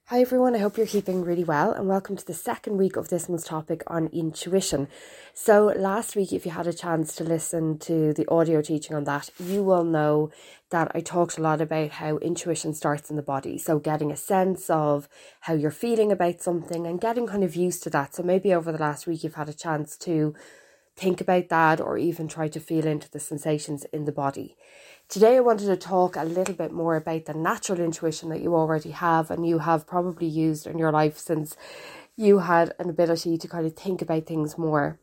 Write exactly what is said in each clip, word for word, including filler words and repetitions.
Hi everyone, I hope you're keeping really well and welcome to the second week of this month's topic on intuition. So last week, if you had a chance to listen to the audio teaching on that, you will know that I talked a lot about how intuition starts in the body. So getting a sense of how you're feeling about something and getting kind of used to that. So maybe over the last week, you've had a chance to think about that or even try to feel into the sensations in the body. Today I wanted to talk a little bit more about the natural intuition that you already have and you have probably used in your life since you had an ability to kind of think about things more.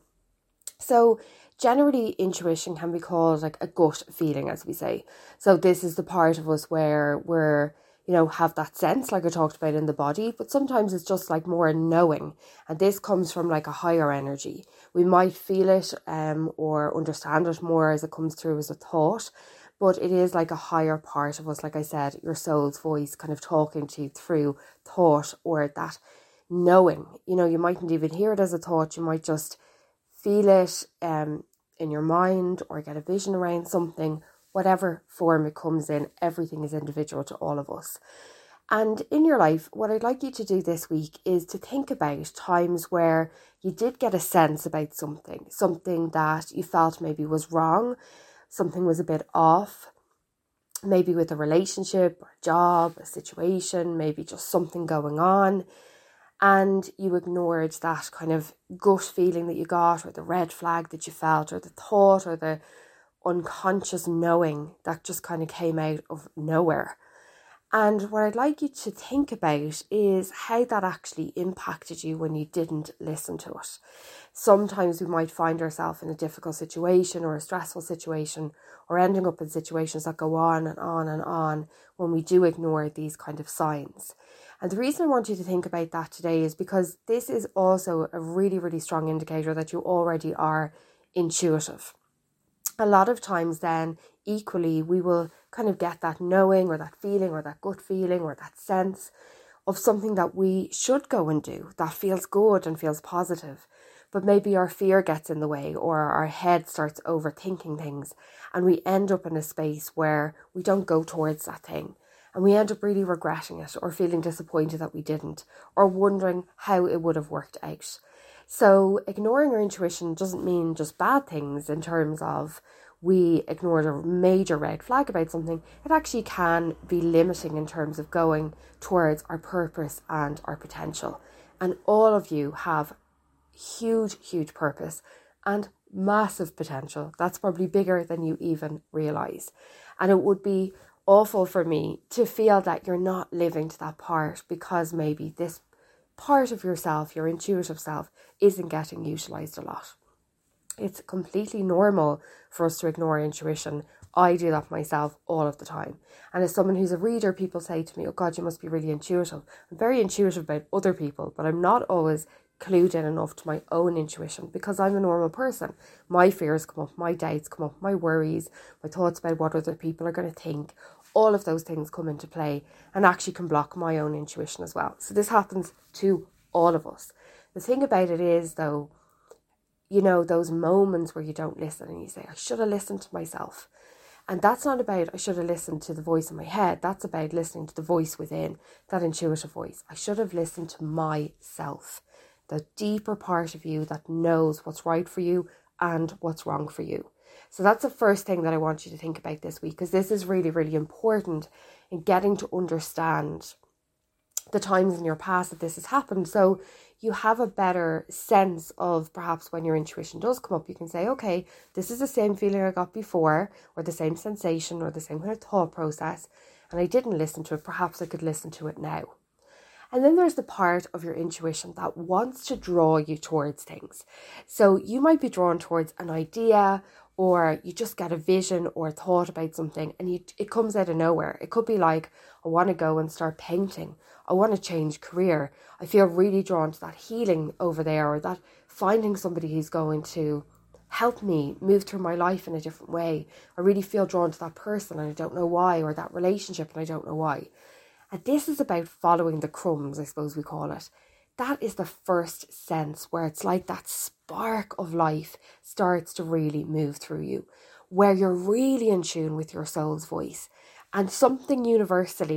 So generally intuition can be called like a gut feeling, as we say. So this is the part of us where we're, you know, have that sense like I talked about in the body, but sometimes it's just like more knowing. And this comes from like a higher energy. We might feel it um, or understand it more as it comes through as a thought. But it is like a higher part of us, like I said, your soul's voice kind of talking to you through thought or that knowing. You know, you mightn't even hear it as a thought. You might just feel it um, in your mind or get a vision around something, whatever form it comes in. Everything is individual to all of us. And in your life, what I'd like you to do this week is to think about times where you did get a sense about something, something that you felt maybe was wrong, something was a bit off, maybe with a relationship or a job, a situation, maybe just something going on, and you ignored that kind of gut feeling that you got or the red flag that you felt or the thought or the unconscious knowing that just kind of came out of nowhere. And what I'd like you to think about is how that actually impacted you when you didn't listen to it. Sometimes we might find ourselves in a difficult situation or a stressful situation or ending up in situations that go on and on and on when we do ignore these kind of signs. And the reason I want you to think about that today is because this is also a really, really strong indicator that you already are intuitive. A lot of times then, equally, we will kind of get that knowing or that feeling or that gut feeling or that sense of something that we should go and do that feels good and feels positive. But maybe our fear gets in the way or our head starts overthinking things and we end up in a space where we don't go towards that thing. And we end up really regretting it or feeling disappointed that we didn't or wondering how it would have worked out. So ignoring our intuition doesn't mean just bad things in terms of we ignored a major red flag about something. It actually can be limiting in terms of going towards our purpose and our potential. And all of you have huge, huge purpose and massive potential. That's probably bigger than you even realise. And it would be awful for me to feel that you're not living to that part because maybe this part of yourself, your intuitive self, isn't getting utilised a lot. It's completely normal for us to ignore intuition. I do that myself all of the time. And as someone who's a reader, people say to me, oh God, you must be really intuitive. I'm very intuitive about other people, but I'm not always clued in enough to my own intuition because I'm a normal person. My fears come up, my doubts come up, my worries, my thoughts about what other people are going to think. All of those things come into play and actually can block my own intuition as well. So this happens to all of us. The thing about it is, though, you know, those moments where you don't listen and you say, I should have listened to myself. And that's not about, I should have listened to the voice in my head. That's about listening to the voice within, that intuitive voice. I should have listened to myself, the deeper part of you that knows what's right for you and what's wrong for you. So that's the first thing that I want you to think about this week, because this is really, really important in getting to understand the times in your past that this has happened. So you have a better sense of perhaps when your intuition does come up, you can say, okay, this is the same feeling I got before, or the same sensation, or the same kind of thought process, and I didn't listen to it. Perhaps I could listen to it now. And then there's the part of your intuition that wants to draw you towards things. So you might be drawn towards an idea, or you just get a vision or a thought about something and you, it comes out of nowhere. It could be like, I want to go and start painting. I want to change career. I feel really drawn to that healing over there, or that finding somebody who's going to help me move through my life in a different way. I really feel drawn to that person and I don't know why, or that relationship and I don't know why. And this is about following the crumbs, I suppose we call it. That is the first sense where it's like that spark of life starts to really move through you, where you're really in tune with your soul's voice. And something universally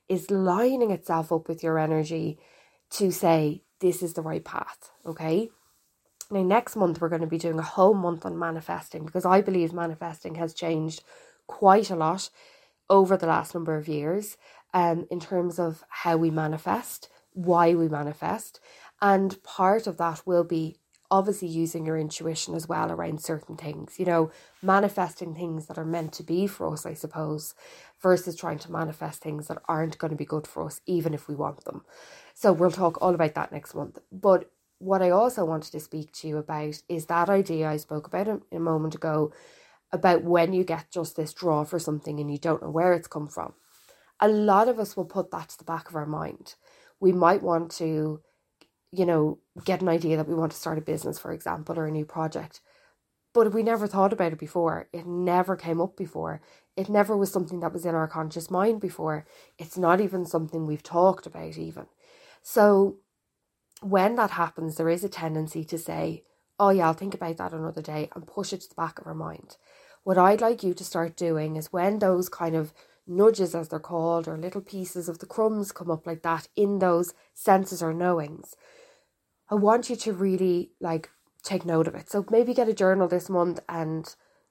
is lining itself up with your energy to say, this is the right path, okay? Now, next month, we're going to be doing a whole month on manifesting, because I believe manifesting has changed quite a lot over the last number of years, um, in terms of how we manifest, why we manifest. And part of that will be obviously using your intuition as well around certain things, you know, manifesting things that are meant to be for us, I suppose, versus trying to manifest things that aren't going to be good for us, even if we want them. So we'll talk all about that next month. But what I also wanted to speak to you about is that idea I spoke about a, a moment ago, about when you get just this draw for something and you don't know where it's come from. A lot of us will put that to the back of our mind. We might want to, you know, get an idea that we want to start a business, for example, or a new project. But we never thought about it before. It never came up before. It never was something that was in our conscious mind before. It's not even something we've talked about even. So when that happens, there is a tendency to say, oh yeah, I'll think about that another day, and push it to the back of our mind. What I'd like you to start doing is, when those kind of nudges, as they're called, or little pieces of the crumbs come up like that in those senses or knowings, I want you to really like take note of it. So maybe get a journal this month and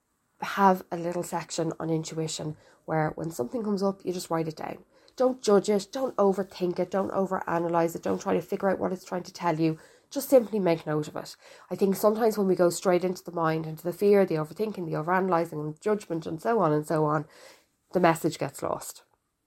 have a little section on intuition where when something comes up, you just write it down. Don't judge it. Don't overthink it. Don't overanalyze it. Don't try to figure out what it's trying to tell you. Just simply make note of it. I think sometimes when we go straight into the mind, into the fear, the overthinking, the overanalyzing, and judgment, and so on and so on, the message gets lost.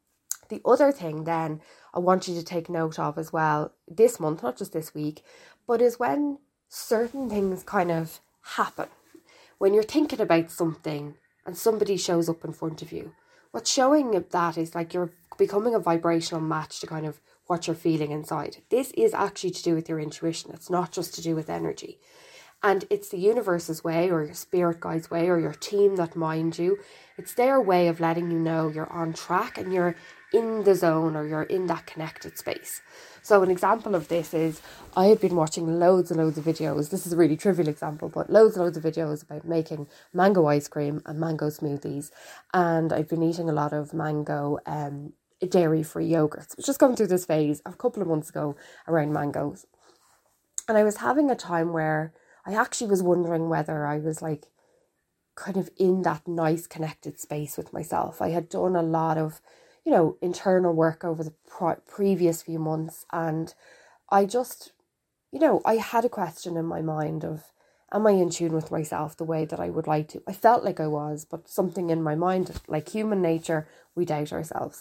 The other thing then I want you to take note of as well this month, not just this week, but is when certain things kind of happen. When you're thinking about something and somebody shows up in front of you, what's showing that is like you're becoming a vibrational match to kind of what you're feeling inside. This is actually to do with your intuition. It's not just to do with energy. And it's the universe's way, or your spirit guide's way, or your team that mind you. It's their way of letting you know you're on track and you're in the zone, or you're in that connected space. So an example of this is, I have been watching loads and loads of videos. This is a really trivial example, but loads and loads of videos about making mango ice cream and mango smoothies. And I've been eating a lot of mango um, dairy-free yogurts. I was just going through this phase a couple of months ago around mangoes. And I was having a time where I actually was wondering whether I was like kind of in that nice connected space with myself. I had done a lot of, you know, internal work over the pre- previous few months. And I just, you know, I had a question in my mind of, am I in tune with myself the way that I would like to? I felt like I was, but something in my mind, like human nature, we doubt ourselves.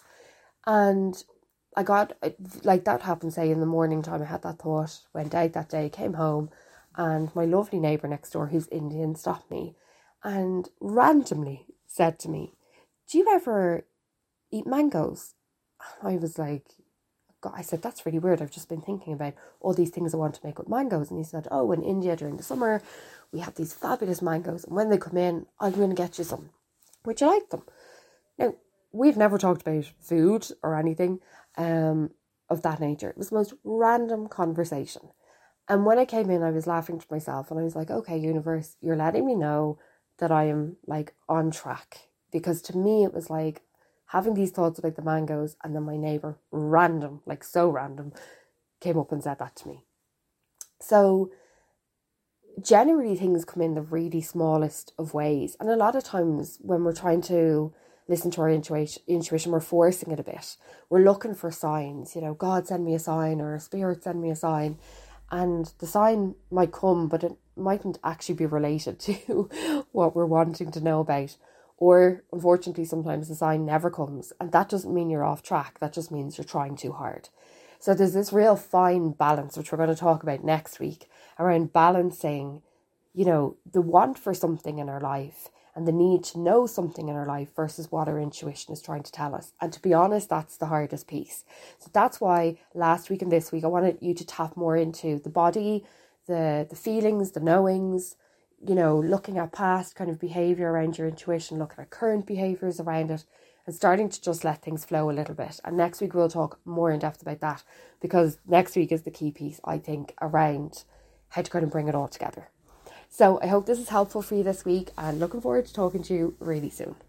And I got, like that happened, say, in the morning time, I had that thought, went out that day, came home, and my lovely neighbour next door, who's Indian, stopped me and randomly said to me, do you ever eat mangoes? I was like, God, I said, that's really weird. I've just been thinking about all these things I want to make with mangoes. And he said, oh, in India during the summer, we have these fabulous mangoes. And when they come in, I'm going to get you some. Would you like them? Now, we've never talked about food or anything um, of that nature. It was the most random conversation. And when I came in, I was laughing to myself and I was like, okay, universe, you're letting me know that I am like on track. Because to me, it was like having these thoughts about the mangoes, and then my neighbour, random, like so random, came up and said that to me. So generally things come in the really smallest of ways. And a lot of times when we're trying to listen to our intuition, intuition, we're forcing it a bit. We're looking for signs, you know, God send me a sign, or Spirit send me a sign. And the sign might come, but it mightn't actually be related to what we're wanting to know about. Or unfortunately, sometimes the sign never comes. And that doesn't mean you're off track. That just means you're trying too hard. So there's this real fine balance, which we're going to talk about next week, around balancing, you know, the want for something in our life and the need to know something in our life versus what our intuition is trying to tell us. And to be honest, that's the hardest piece. So that's why last week and this week, I wanted you to tap more into the body, the the feelings, the knowings, you know, looking at past kind of behaviour around your intuition, looking at current behaviours around it, and starting to just let things flow a little bit. And next week we'll talk more in depth about that, because next week is the key piece, I think, around how to kind of bring it all together. So I hope this is helpful for you this week, and looking forward to talking to you really soon.